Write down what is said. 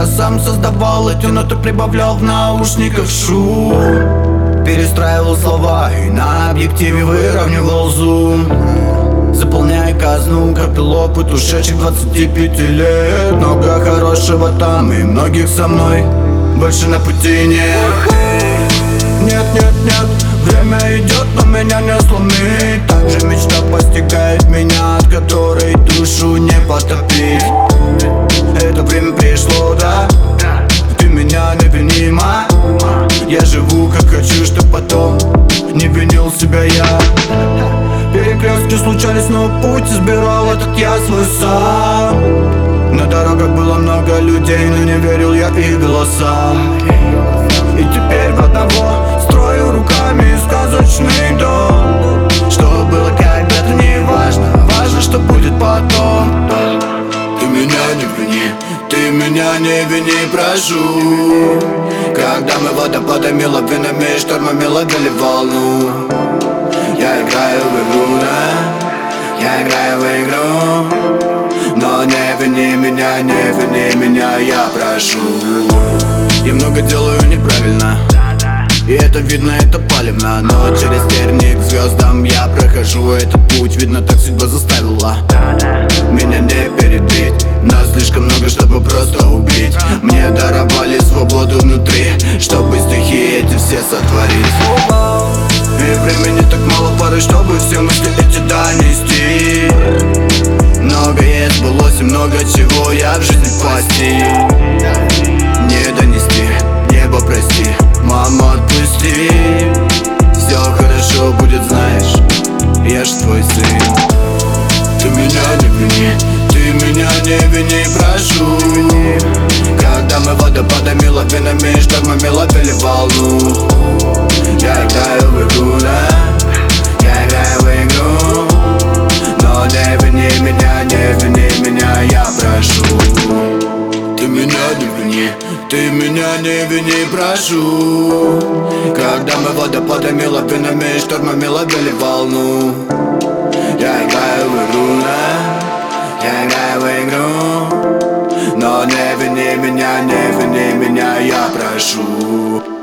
сам создавал эти ноты, прибавлял в наушниках шум, перестраивал слова и на объективе выравнивал зум, заполняя казну, копил опыт ушедших 25 лет. Много хорошего там и многих со мной больше на пути нет. Нет, нет, нет, время идет, но меня не сломить. Также мечта постигает меня, от которой душу не потопить. Это время пришло, да? Ты меня не вини, ма. Я живу как хочу, чтоб потом не винил себя я. Перекрестки случались, но путь избирал этот я свой сам. На дорогах было много людей, но не верил я их голосам. И теперь в одного строю руками сказочный дом. Что было когда-то не важно, важно, что будет потом. Ты меня не вини, ты меня не вини, прошу. Когда мы водопадами, лавинами, штормами ловили волну. Я играю в игру, да? Я играю в игру. Но не вини меня, не вини меня, я прошу. Я много делаю неправильно, и это видно, это палевно. Но через терник к звездам я прохожу этот путь. Видно, так судьба заставила меня не перебить. Нас слишком много, чтобы просто убить. Мне даровали свободу внутри, чтобы стихи эти все сотворить. И времени так мало порой, чтобы все мысли эти донести. Многое сбылось и много чего я в жизни постиг. Не донести, небо прости, мама отпусти. Все хорошо будет, знаешь, я ж твой сын. Ты меня не вини, ты меня не вини, прошу. Когда мы водопадами, лавинами, штормами ловили волну. Я играю в игру, да? Я играю в игру. Но не вини меня, не вини меня, я прошу. Ты меня не вини, ты меня не вини, прошу. Когда мы водопадами, лавинами, штормами ловили волну. Я играю в игру, да? Я играю в игру. Но не вини меня, не вини меня, я прошу.